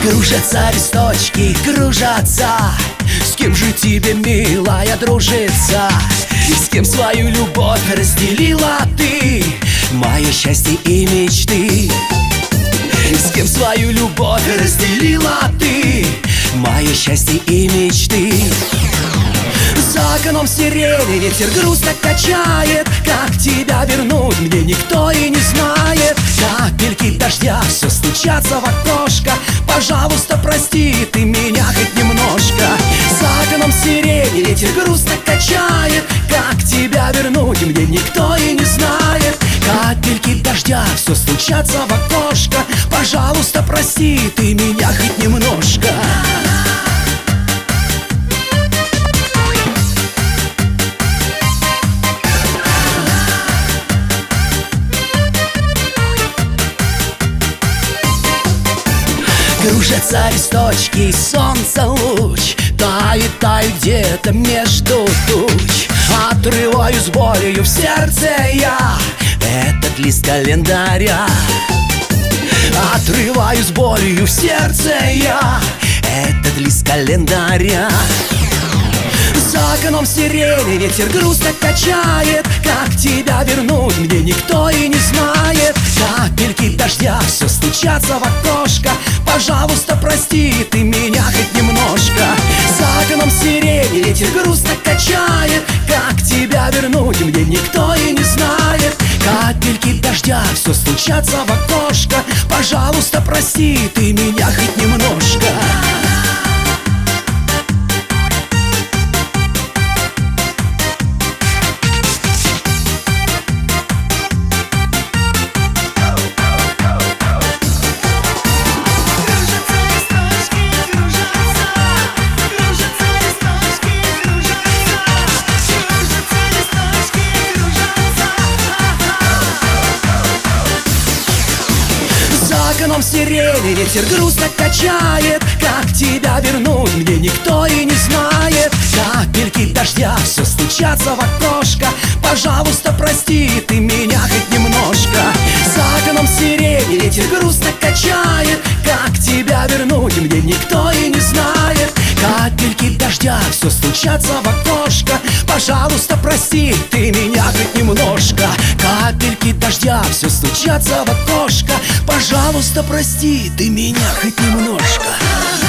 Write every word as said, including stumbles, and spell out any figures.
Кружатся листочки, кружатся. С кем же тебе, милая, дружиться? С кем свою любовь разделила ты, мое счастье и мечты? С кем свою любовь разделила ты, мое счастье и мечты? За окном сирени ветер грустно качает. Как тебя вернуть, мне никто и не знает. Капельки дождя все стучатся в окошко. Пожалуйста, прости ты меня хоть немножко. За окном сирени ветер грустно качает. Как тебя вернуть, мне никто и не знает. Капельки дождя все стучатся в окошко. Пожалуйста, прости ты меня хоть немножко. Кружатся листочки, солнца луч тает, тает где-то между туч. Отрываюсь болью в сердце я этот лист календаря. Отрываюсь болью в сердце я этот лист календаря. За окном сирени ветер грустно качает. Как тебя вернуть, мне никто и не знает. Капельки дождя все стучатся в окошко. Пожалуйста, прости ты меня хоть немножко. За окном сирени ветер грустно качает. Как тебя вернуть, мне никто и не знает. Капельки дождя все стучатся в окошко. Пожалуйста, прости ты меня хоть немножко. За окном сирени ветер грустно качает. Как тебя вернуть, мне никто и не знает. Капельки дождя все стучатся в окошко. Пожалуйста, прости ты меня хоть немножко. За окном сирени ветер грустно качает. Как тебя вернуть, мне никто и не знает. Капельки дождя все стучатся в окошко. Пожалуйста, прости ты меня хоть немножко. Капельки дождя все стучатся в окошко. Пожалуйста, прости ты меня хоть немножко.